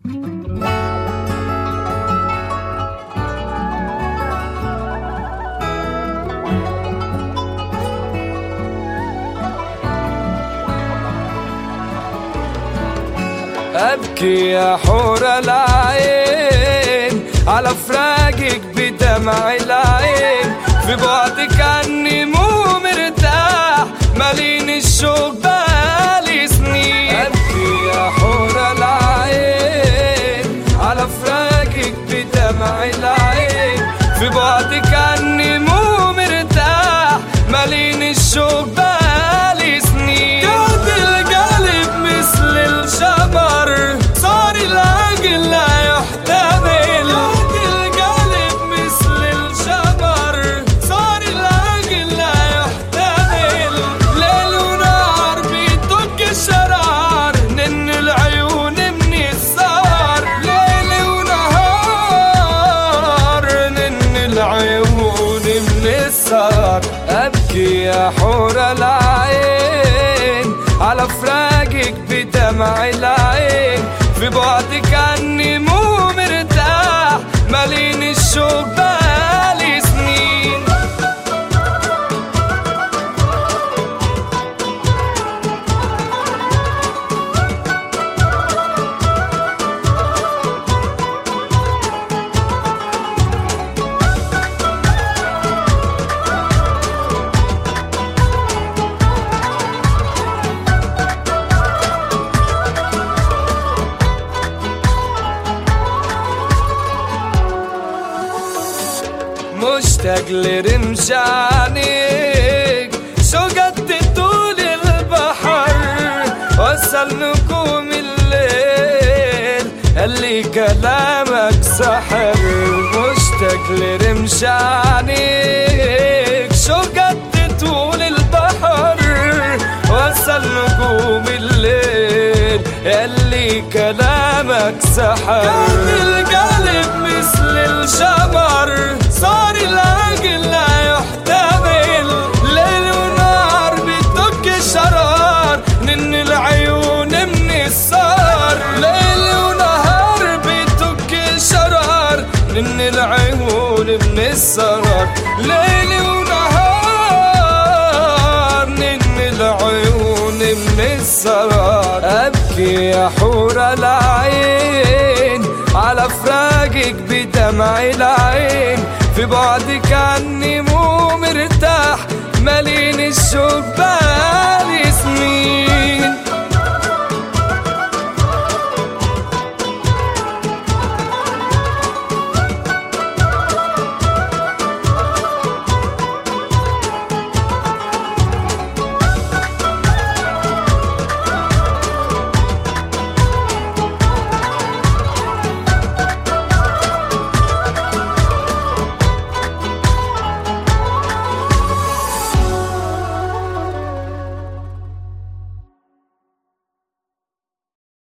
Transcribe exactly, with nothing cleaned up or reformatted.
أبكي يا حور العين على فراقك بدمع العين، في بعدك عني مو مرتاح مالين الشوق بالي سنين. أبكي يا حور العين على فراقك بدمع العين، في بعدك عني مو مرتاح مالين الشوق بالي سنين. قد القلب مثل الشمر صار العقل لا يحتمل، قد القلب مثل الشمر صار العقل لا يحتمل. ليل ونهار بيطق الشرار نن العيون من السهر، ليل ونهار نن العيون من السهر. أبكي يا حور العين على فراقك بدمع العين، في بعدك عني مو مرتاح مالين الشوق بالي سنين. مشتاق لرمشانك شو قد طول البحر، وصل نجوم الليل اللي كلامك سحر. مشتاق لرمشانك شو قد طول البحر، وصل نجوم الليل اللي كلامك سحر. قد القلب مثل الشمر صار العقل لا يحتمل، ليل ونهار بيطق الشرار نن العيون من السهر، ليل ونهار بيطق الشرار نن العيون من السهر، ليل ونهار نن العيون من السهر. أبكي يا حور العين على فراقك بدمع العين، في بعدك عني مو مرتاح مالين الشوق بالي